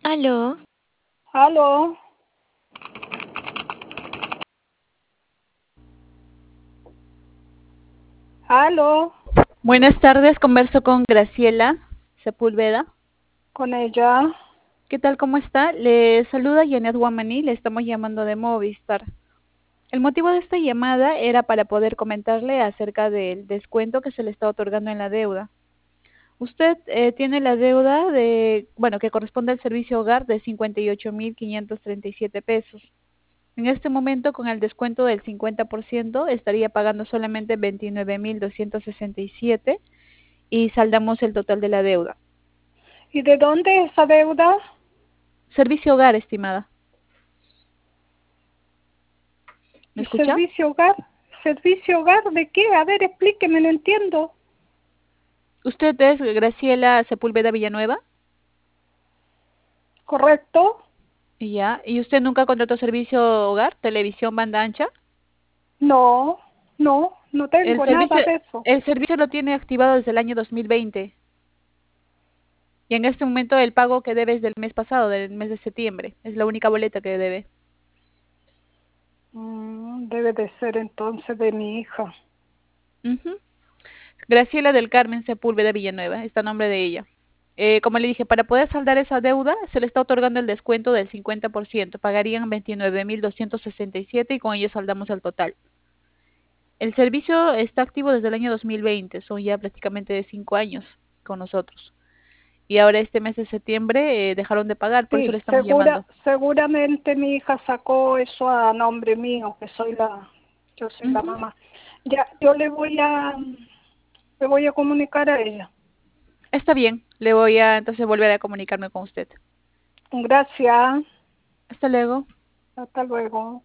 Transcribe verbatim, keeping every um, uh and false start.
Aló, Aló, aló, Buenas tardes, converso con Graciela Sepúlveda. con ella. ¿Qué tal? ¿Cómo está? Le saluda Janet Guamaní, le estamos llamando de Movistar. El motivo de esta llamada era para poder comentarle acerca del descuento que se le está otorgando en la deuda. Usted eh, tiene la deuda de, bueno, que corresponde al servicio hogar de cincuenta y ocho mil quinientos treinta y siete pesos. En este momento, con el descuento del cincuenta por ciento, estaría pagando solamente veintinueve mil doscientos sesenta y siete y saldamos el total de la deuda. ¿Y de dónde es esa deuda? Servicio hogar, estimada. ¿Me ¿Y escucha? servicio hogar? ¿Servicio hogar de qué? A ver, explíqueme, no entiendo. ¿Usted es Graciela Sepúlveda Villanueva? ¿Correcto? Ya. ¿Y usted nunca contrató servicio hogar, televisión, banda ancha? No, no, no El tengo servicio, nada de eso. el servicio lo tiene activado desde el año dos mil veinte. Y en este momento el pago que debe es del mes pasado, del mes de septiembre. Es la única boleta que debe. Mm, debe de ser entonces de mi hija. Ujú. Graciela del Carmen Sepúlveda Villanueva, está a nombre de ella. Eh, como le dije, para poder saldar esa deuda, se le está otorgando el descuento del cincuenta por ciento. Pagarían veintinueve mil doscientos sesenta y siete y con ello saldamos el total. El servicio está activo desde el año dos mil veinte, son ya prácticamente de cinco años con nosotros. Y ahora este mes de septiembre eh, dejaron de pagar, por eso Sí, le estamos segura, llamando. seguramente mi hija sacó eso a nombre mío, que soy la, yo soy la Ujú. mamá. Ya, yo le voy a, le voy a comunicar a ella. Está bien, le voy a entonces volver a comunicarme con usted. Gracias. Hasta luego. Hasta luego.